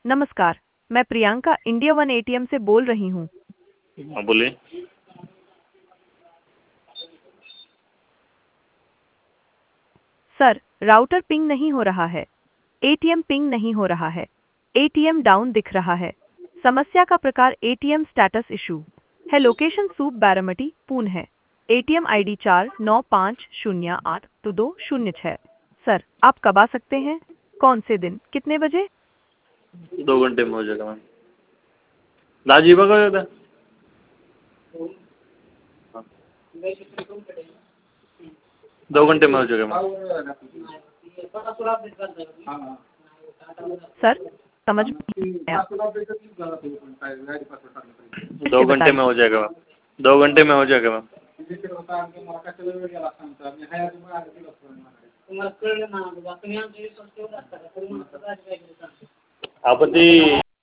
नमस्कार, मैं Priyanka India one ATM से बोल रही हूँ। हाँ बोलिए। सर, राउटर पिंग नहीं हो रहा है। एटीएम पिंग नहीं हो रहा है। एटीएम डाउन दिख रहा है। समस्या का प्रकार एटीएम स्टेटस इशू है। लोकेशन सूप बारामती पुणे है। ATM ID 4950822006। सर, आप कब आ सकते हैं? कौन से दिन, कितने बजे? 2 घंटे में हो जाएगा मैम। राजीव का होता है। हाँ। 2 घंटे में हो जाएगा मैम। सर, समझ में नहीं आया। 2 घंटे में हो जाएगा मैम। 2 घंटे में हो जाएगा मैम। आपत्ति